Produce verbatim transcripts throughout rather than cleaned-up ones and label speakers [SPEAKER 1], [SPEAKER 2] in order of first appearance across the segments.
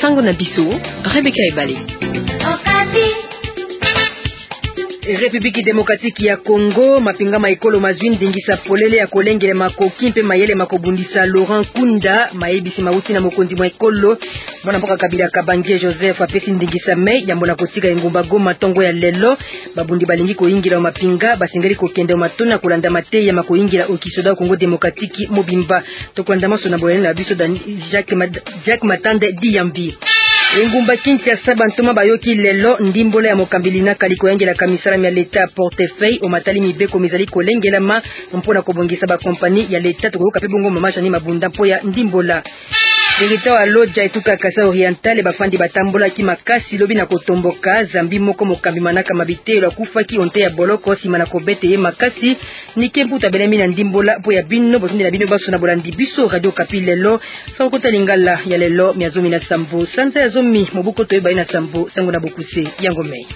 [SPEAKER 1] Sango na biso, Rebecca Ebale.
[SPEAKER 2] République démocratique ya Congo mapinga maikolo mazwini dingisa polele ya kolengele makoki mpe mayele makobundisa Laurent Kunda maebisi mauti na mokonzi mwa ekolo mwana mpoka Kabila Kabange Joseph apesi ndingisa mei jambo na kotika engumba Goma tongo ya lelo babundi balingi koingira mapinga basengeli kokende matona kolanda mate ya makoingira okisoda Congo démocratique mobimba tokwanda maso na bolene na biso dan Jacques Mad Jacques Matande Diyambi engumba Kinshasa bantoma bayoki lelo ndimbola ya mokambilina kaliko yengela kamisala ya leta portefeuille o matali mibeko mizali kolengela ma mpona kobongisa ba kompani ya leta tokoka pe bongo mama chani mabunda mpo ya ndimbola Dirita wa Lodja etuka Kasa Oriental bafandi batambola ki makasi lobi na kotomboka zambi moko mokambi manaka mabitelo akufaki onte ya boloko sima na kobete ye makasi nikempu tabelemi na ndimbola po ya bino botundi na bino baso na bolandi biso Radio Kapi lelo sankota lingala ya lelo miazomi na sambo sanza ya zomi mobuko toyeba ina sambo sango na bokuse yango mei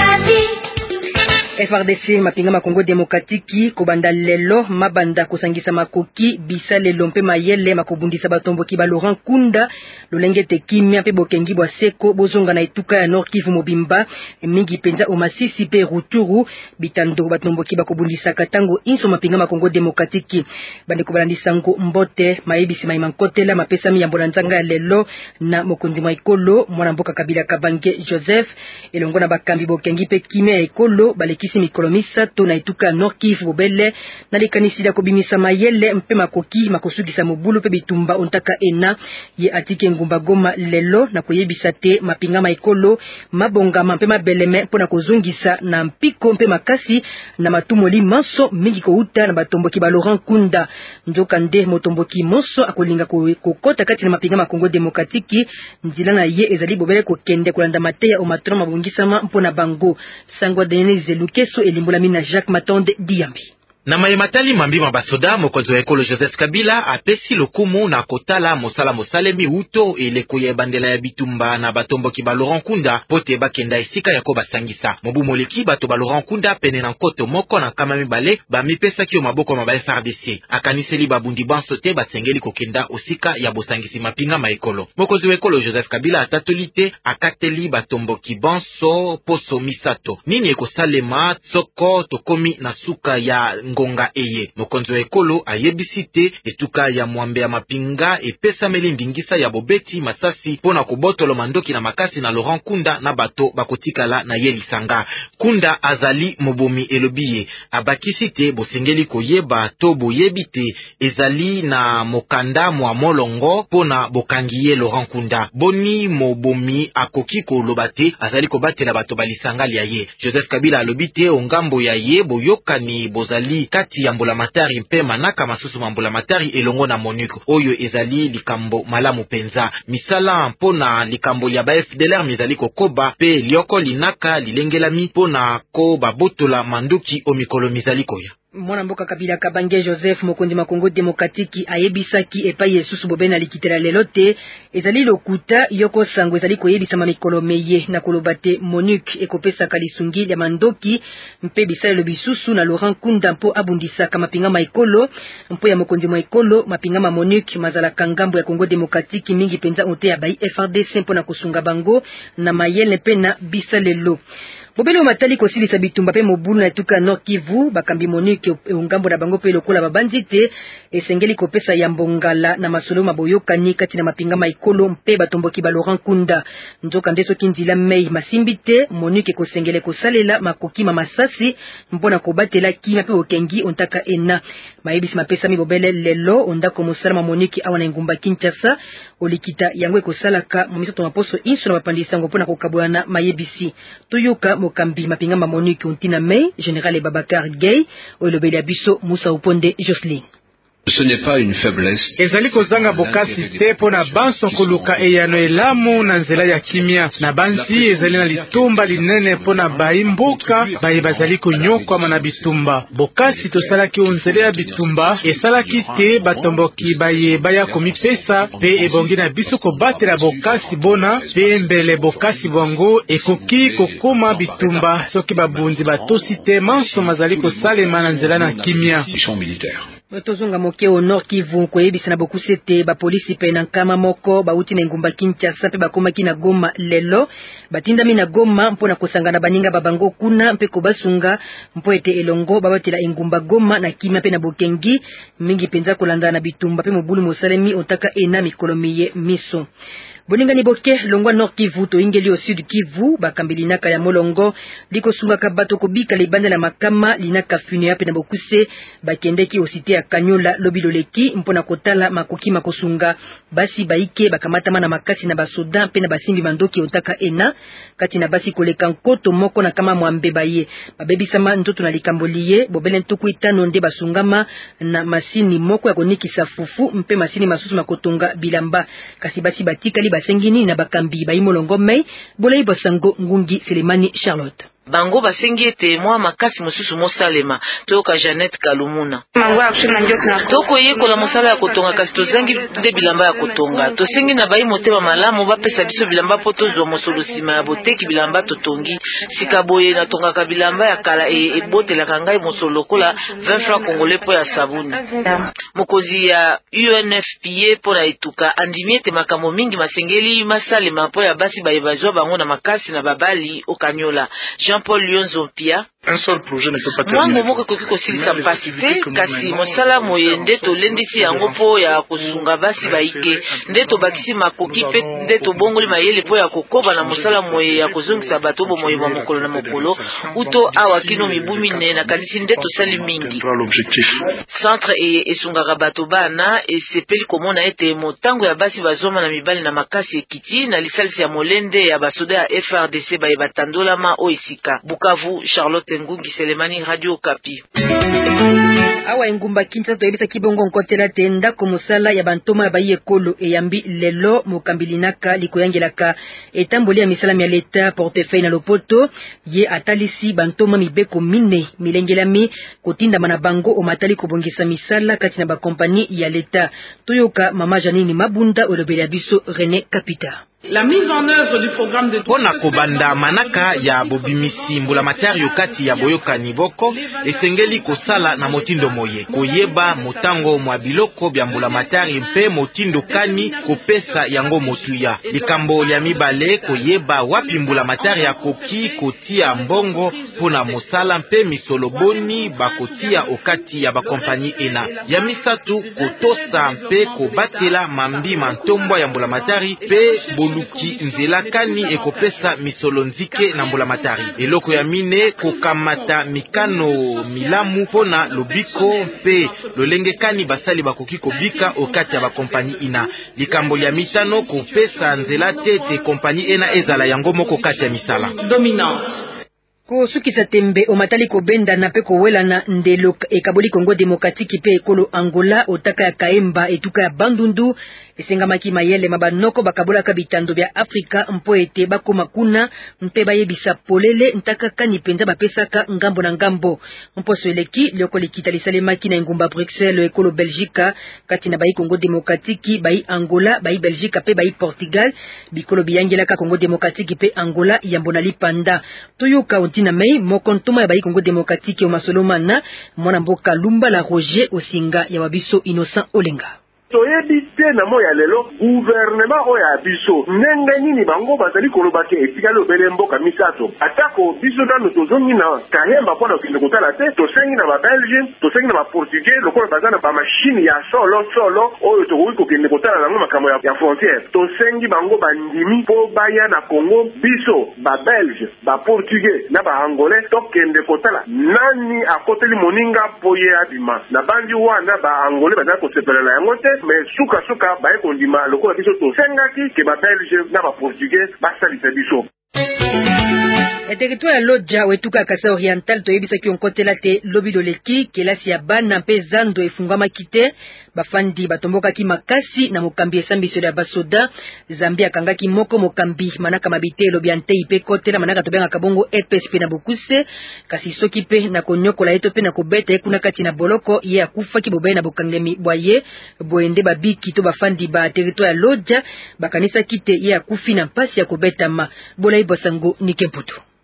[SPEAKER 2] F R D C mapinga makongo demokratiki kobanda lelo mabanda kosangisa makoki bisa lelo mpe mayele makobundisa batomboki ba Laurent Kunda lolenge tekimia mpe bokengi bwa seko bozonga na etuka ya Nord Kivu mobimba mingi penza o Masisi pe Ruturu bitando batomboki bakobundisa katango inso mapinga makongo demokratiki bande kobalandi sango mbote maibisi maimankotela mapesa mi yambola nzanga lelo na mokonzi mwa ekolo mwana mboka Kabila Kabange Joseph elongo na bakambi bokengi pe kimia ekolo bale kisi mikolo misato na etuka Nord Kivu bobele na likanisi ya kobimisa mayele mpe makoki makosugisa mobulu pe bitumba ontaka ena ye atike ngumba Goma lelo na koyebisa te mapinga maikolo mabonga mpe mabeleme mpona kozungisa na mpiko mpe makasi na matumoli manso mingi kouta na batomboki ba Laurent Kunda ndoka nde motomboki monso akolinga kokota kati na mapinga makongo demokratiki nzila na ye ezali bobele kokende kolanda mateya o matona mabongisama mpona bango sangwa Denise Keso elimbola mina Jacques Matonde Diyambi.
[SPEAKER 3] Na mayematali mambima basoda mokonzi wa ekolo Joseph Kabila apesi lokumu na kotala mosala mosalemi uto eleko ya bandela ya bitumba na batomboki ba Laurent Kunda pote bakenda esika yako basangisa mobu moleki bato ba Laurent Kunda pene na nkoto moko na kama mibale ba mipesa ki o maboko maba F R D C akaniseli babundi banso te basengeli kokenda osika ya bosangisi mapinga maekolo mokonzi wa ekolo Joseph Kabila atatolite akateli batomboki banso poso misato nini ekosalema tsoko tokomi na suka ya ngonga eye mokonzi wa ekolo ayebisite etuka ya mwambe ya mapinga epesa meli ndingisa ya bobeti masasi pona kobotolo mandoki na makasi na Laurent Kunda na bato bakotikala na ye lisanga Kunda azali mobomi elobiye abakisite bosengeli koyeba to boyebite ezali na mokanda mwa molongo pona bokangiye Laurent Kunda boni mobomi akoki kolobate azali kobatela bato balisanga ya ye Joseph Kabila alobite ongambo ya ye boyokani bozali kati ya mbulamatari mpe manaka masusu mbulamatari elongo na MONUC oyo ezali likambo malamu penza misala mpona likambo ya ba F D L R mizali kokoba pe lioko linaka lilengelami pona ko babotola manduki o mikolo mizali koya
[SPEAKER 2] mwana mboka Kabila Kabange Joseph mokonzi makongo demokratiki ayebisaki epai Yesusu bobena likitela lelote ezali lokuta yoko sango ezali koyebisa mamikolo meye na kolobate MONUC ekopesa kalisungi ya mandoki mpe bisalo bisusu na Laurent Kunda mpo abundisa kama pinga maikolo mpo ya mokonzi maikolo mapinga ma MONUC mazala kangambo ya Kongo demokratiki mingi penza onte ya bai F R D C mpo na kusunga bango na mayele pena bisalelo bobele o matali kosilisa bitumba pe mobulu na etuka Nord Kivu bakambi MONUC ungambo na bango pe lokola babanzite esengeli kopesa ya mbongala na masolo maboyokani kati na mapinga maikolo mpe batomboki ba Laurent Kunda nzoka ndeso kinzila mei masimbite MONUC ekosengele kosalela makoki ma masasi mpona kobatela kima pe okengi ontaka ena mayebisi mapesa mi bobele lelo ondako mosala MONUC awana ngumba Kinshasa olikita yango ekosalaka momisato maposo inso na bapandisa ngo mpona kokabwana mayebisi toyoka mokambi mapinga ma MONUC ontina mei General Babakar Gay olobeli abiso Musa Uponde Jocelyn.
[SPEAKER 4] Ce n'est pas une faiblesse.
[SPEAKER 5] Ezali kozanga bokasi te pona banso koluka eyano elamu na nzela ya kimia na banzi ezali na litumba linene pona baimboka baye bazali konyokwa na bitumba bokasi tosalaki onzela ya bitumba esalaki te batomboki baye baya komipesa pe ebongi na biso kobatela bokasi bona pe mbele bokasi bongo ekoki kokoma bitumba soki babunzi batosi te manso mazali kosalema na nzela na kimia.
[SPEAKER 2] Tozonga moke au Nord Kivu koyebisa na bokusete ba polisi pe na nkama moko bauti na ngumba Kinshasa pe bakomaki na Goma lelo batindami na Goma mpona kosangana baninga babango kuna mpe kobasunga mpo ete elongo babatela engumba Goma na kimia pe na bokengi mingi penza kolanda na bitumba pe mobulu mosalemi otaka ena mikolo miye miso. Boninga ni boke longwa Nord Kivu to ingeli au Sud Kivu bakambeli naka ya molongo liko sunga kabato kobika libanda la makama linaka funea pe na bokuse bakendeki osite ya Kanyola lobiloleki mpona kotala makoki makosunga basi baike bakamata mana makasi na basoda pe na basimbi mandoki otaka ena kati na basi koleka nkoto moko na kama mwambe baye babebisama ntoto na likamboliye bobele ntuku itano nde basungama na masini moko ya konikisa fufu mpe masini masusu makotonga bilamba kasi basi batikali basengini na bakambi baimolongo mai bolai bosango ngungi Selemani Charlotte
[SPEAKER 6] bango basengi ete mwa makasi mosusu mosalema toyoka Jeannette Kalumuna toko yekola mosala ya kotonga kasi tozangi nde bilamba ya kotonga tosengi na bayi motema malamu bapesa biso bilamba po tozwa mosolo sima ya boteki bilamba totongi sika boye natongaka bilamba ya kala e ebotelaka ngai mosolo lokola vingt francs congolais po ya sabuni. Mokozi ya U N F P A po na etuka andimi ete makambo mingi masengeli masalema po ya basi bayebazwa bango na makasi na babali Okanyola. Jean-Paul Lyonzompia
[SPEAKER 7] un seul projet ne peut pas
[SPEAKER 6] terminer. Mwango moko koki kosilisa mpasi te kasi mosala moye nde tolendisi yango po ya kosunga basi baike nde tobakisi makoki pe nde tobongoli mayele po ya kokoba na mosala moye ya kozongisa bato bo moye wa mokolo na mokolo uto awa kino mibu mine na kanisi nde tosali mingi. Centre e esungaka bato bana esepeli komona ete motango ya basi bazoma na mibali na makasi ekiti na lisalisi ya molende ya basoda ya F R D C baye batandolama o isika. Bukavu, Charlotte Ngungi Selemani, Radio Kapi.
[SPEAKER 2] Awa engumba Kinshasa toyebisa kibongo nkotela tenda ko mosala ya bantoma bayi ekolo eyambi lelo mokambilinaka likoyangelaka etamboli ya misala ya leta portefeuille na lopoto ye atalisi bantoma mibeko mine milengelami kotinda mana bango omatali kobongisa misala kati na bakompani ya leta toyoka mama Janine Mabunda olobeli ya biso René Kapita.
[SPEAKER 8] La mise en œuvre du programme de
[SPEAKER 3] pona kobanda manaka ya bobimisi mbula materio kati ya boyoka nivoko esengeli kosala na motindo moye koyeba motango mwa biloko bya mbula matari mpe motindo kani kopesa yango motuya likambo lya mibale koyeba wapi mbula matari ya koki kotia mbongo pona mosala mpe misoloboni bakotia okati ya bakompani ena ya misatu kotosa mpe kobatela mambi mantombwa ya mbula matari pe luki nzela kani ekopesa misolo nzike na mbula matari eloko ya mine kokamata mikano milamu pona lobiko mpe lolenge kani basali bakoki kobika okati ya bakompani ina likambo ya mitano kopesa nzela tete kompani ena ezala yango moko kati ya misala
[SPEAKER 8] dominante
[SPEAKER 2] ko sukisa tembe omatali kobenda na pe kowela na ndelo ekaboli Kongo Demokratiki pe ekolo Angola otaka ya Kaemba etuka ya Bandundu esengamaki mayele mabanoko bakabola ka bitando bya Afrika mpo ete bakoma kuna mpe bayebisa polele ntaka kani penza bapesaka ngambo na ngambo mpo soeleki loko likita lisalemaki na ngumba Bruxelles ekolo Belgique kati na bayi Kongo Demokratiki bayi Angola bayi Belgique pe bayi Portugal bikolo biyangela ka Kongo Demokratiki pe Angola yambona lipanda toyoka Tina mei mokontoma ya bayi Kongo Demokratiki o masolomana mwana mboka Lumba la Roger osinga ya wabiso Innocent Olenga.
[SPEAKER 9] toyebi te na moya lelo gouvernement oyo ya biso ndenge nini bango bazali koloba ke etikali obele mboka misato atako biso nano tozongi na Kayemba mpona okende kotala te tosengi na babelge tosengi na baportugais lokola baza na bamashine ya solo solo oyo tokoki kokende kotala nango makambo ya frontiere tosengi bango bandimi mpo baya na Congo biso babelge baportugais na baangolais tokende kotala nani akoteli moninga po ye abima na bandi wana baangolais bazali kosepelela yango te mais suka suka baye kondima lokola biso tosengaki ke ba belge na ba portugais basalisa biso.
[SPEAKER 2] E territoire Lodja wetuka Kasa Oriental toyebisa ki onkotela te lobi doleki kelasi ya bana mpe zando efungama kite bafandi batomboka ki makasi na mokambi esambiso ya basoda Zambia kangaki moko mokambi manaka mabite lobi ante ipe kotela manaka tobenga kabongo E P S P na bokuse kasi soki pe na konyokola eto pe na kobeta ekuna kati na boloko ye akufa ki bobaye na bokangemi boye boende babiki to bafandi ba territoire Lodja bakanisa kite ye akufi na mpasi ya kobeta ma bolai bosango nikemputu.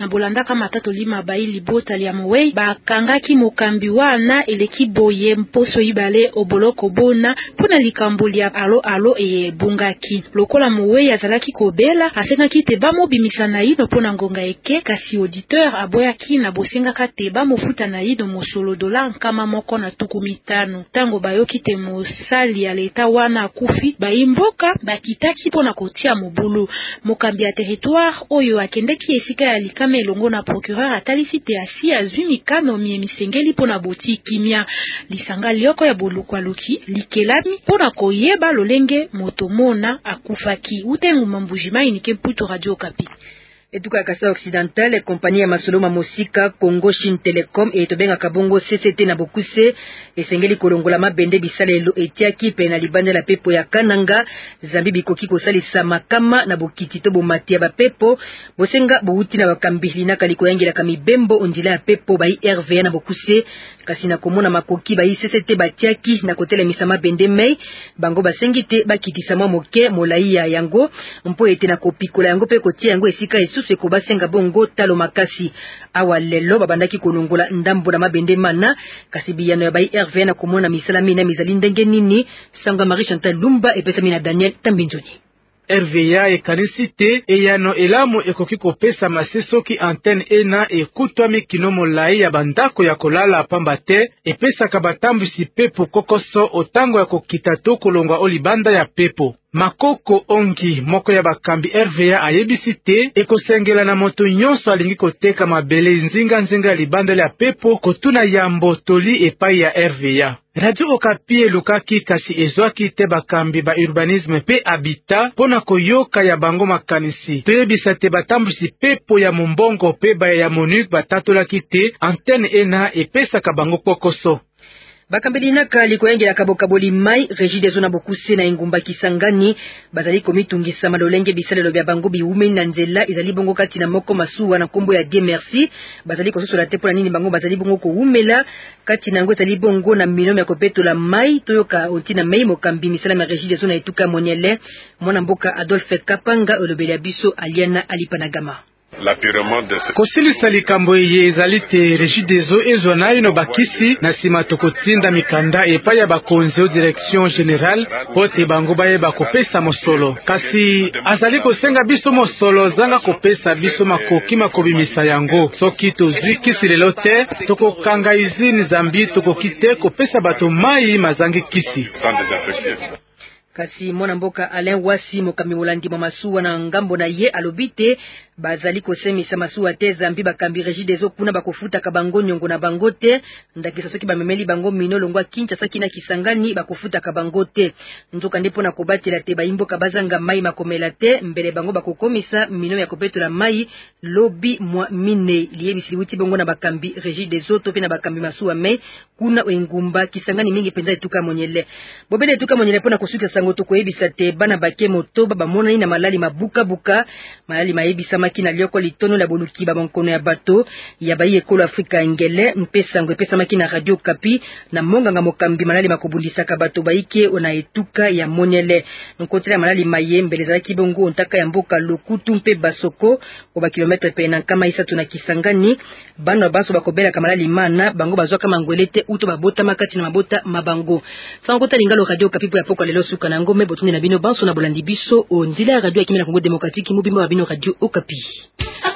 [SPEAKER 7] na bolanda kama tato lima bayi libota lia mowei bakangaki mokambi wana eleki boye mposo ibale oboloko bona pona likambo lia alo alo e bungaki lokola mowei azalaki kobela asengaki te bamobimisa na ino pona ngonga eke kasi auditeur aboyaki na bosengaka te bamofuta na ino mosolo dola nkama moko na tuku mitano tango bayoki te mosali ya leta wana akufi bayimboka bakitaki pona kotia mobulu mokambi ya territoire oyo akendeki esika ya likame elongo na procureur atalisi te asi azwi mikano mie misengeli pona boti kimia lisanga lioko ya bolukwa luki likelami pona koyeba lolenge motomona akufaki utengu mambujima inike mputo Radio Okapi.
[SPEAKER 2] Etuka Kasa Occidental, kompani ya masoloma mosika Congo Chine Telecom e tobenga kabongo C C T na bokuse esengeli kolongola mabende bisalelo etiaki pe na libanda la pepo ya Kananga zambi bikoki kosalisa makama na bokiti to bomatia ba pepo bosenga bouti na bakambili na kaliko yangela kamibembo ondila ya pepo bai R V A na bokuse kasi na komona makoki bai C C T batiaki na kotela misama bende mei bango basengite bakitisa mwa moke molai ya yango mpo ete na kopikola yango pe kotia yango esika esu se ko basenga bongo talo makasi awa lelo babandaki kolongola ndambo na mabende mana kasi biyano ya bai R V A na komona misalami na mizali ndenge nini Sanga Marie Chantal Lumba epesa mina Daniel Tambinzoni.
[SPEAKER 5] R V A ekanisi te eyano elamu ekoki kopesa masesoki antenne ena ekutwami kino molai ya bandako ya kolala pamba te epesaka batambusi pepo kokoso otango ya kokita to kolongwa olibanda ya pepo. Makoko Ongi moko ya bakambi R V A ayebisi te ekosengela na moto nyonso alingi koteka mabele nzinga nzinga libanda ya pepo kotuna yambo toli epai ya R V A. Radio Okapi elukaki kasi ezwaki te bakambi ba urbanisme pe habitat pona koyoka ya bango makanisi. Toyebisa te batambusi pepo ya mombongo pe ba ya MONUC batatolaki te antenne ena epesaka bango kokoso.
[SPEAKER 2] Bakambeli naka likoyengela kabokaboli mai Régide zona bokuse na engumba Kisangani bazali komitungisa malolenge bisalelo bya bango biume na nzela ezali bongo kati na moko masuwa na kombo ya Dieu merci bazali kososola te pona nini bango bazali bongo koumela kati na ngo ezali bongo na milome ya kopetola mai toyoka ontina mai mokambi misala ma Régide zona etuka moniele mwana mboka Adolphe Kapanga olobeli biso Aliana Alipanagama.
[SPEAKER 5] Kosilisa likambo ye ezali te Regideso ezwana ino bakisi na sima tokotinda mikanda epai ya bakonzi o direction générale pote bango baye bakopesa mosolo kasi azali kosenga biso mosolo zanga kopesa biso makoki makobimisa yango soki tozwi kisi lelo te tokokanga izini zambi tokoki te kopesa bato mai mazangi kisi.
[SPEAKER 2] Kasi mwana mboka Alain Wasi mokambi molandi mwa masuwa na ngambo na ye alobite bazali kosemisa masuwa te zambi bakambi Regideso kuna bakofuta kabango nyongo na bango te ndakisa soki bamemeli bango mino longwa Kinshasa kina Kisangani bakofuta kabango te nzoka ndipo na kobatela te baimboka bazanga mai makomela te mbele bango bakokomisa mino ya kopetola mai lobi mwa mine liebisi wuti bongo na bakambi Regideso to pe na bakambi masuwa me kuna engumba Kisangani mingi penza etuka monyele bobele etuka monyele pona kosuka sango to koyebisa te bana bake motoba bamona ina malali mabuka buka malali mayebisa makina lioko litono la boluki ba bankono ya bato ya bayi ekolo Afrika ngele mpesa ngo epesa makina Radio Okapi na monganga mokambi malali makobundisa ka bato bayike ona etuka ya monyele nkotela malali mayembe lezalaki bongo ontaka ya mboka Lokutu mpe Basoko oba kilometre pe na kama isatu na Kisangani bano baso bakobela kamalali mana bango bazwa kama ngwelete uto babota makati na mabota mabango sankota lingalo Radio Okapi po ya poko lelo suka na ngome botundi na bino banso na bolandi biso o ndila Radio ya Kimela Kongo Demokratiki mubimba wa bino Radio Okapi.